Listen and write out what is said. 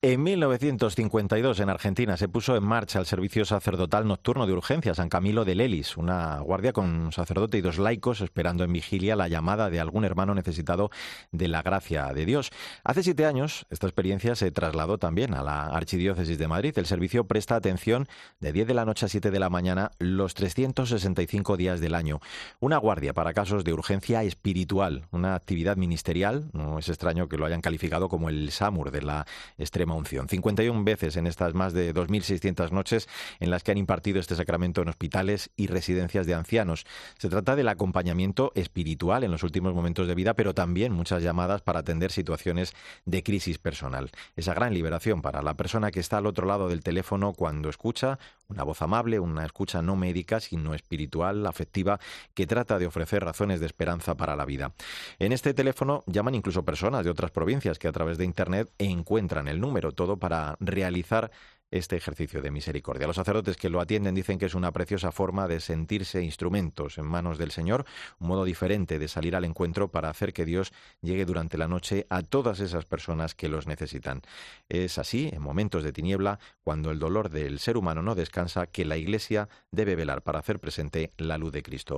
En 1952, en Argentina, se puso en marcha el servicio sacerdotal nocturno de urgencia San Camilo de Lelis, una guardia con un sacerdote y dos laicos esperando en vigilia la llamada de algún hermano necesitado de la gracia de Dios. Hace 7 años, esta experiencia se trasladó también a la Archidiócesis de Madrid. El servicio presta atención de 10 de la noche a 7 de la mañana los 365 días del año. Una guardia para casos de urgencia espiritual, una actividad ministerial. No es extraño que lo hayan calificado como el SAMUR de la extrema unción. 51 veces en estas más de 2.600 noches en las que han impartido este sacramento en hospitales y residencias de ancianos. Se trata del acompañamiento espiritual en los últimos momentos de vida, pero también muchas llamadas para atender situaciones de crisis personal. Esa gran liberación para la persona que está al otro lado del teléfono cuando escucha una voz amable, una escucha no médica, sino espiritual, afectiva, que trata de ofrecer razones de esperanza para la vida. En este teléfono llaman incluso personas de otras provincias que a través de Internet encuentran el número, todo para realizar este ejercicio de misericordia. Los sacerdotes que lo atienden dicen que es una preciosa forma de sentirse instrumentos en manos del Señor, un modo diferente de salir al encuentro para hacer que Dios llegue durante la noche a todas esas personas que los necesitan. Es así, en momentos de tiniebla, cuando el dolor del ser humano no descansa, que la Iglesia debe velar para hacer presente la luz de Cristo.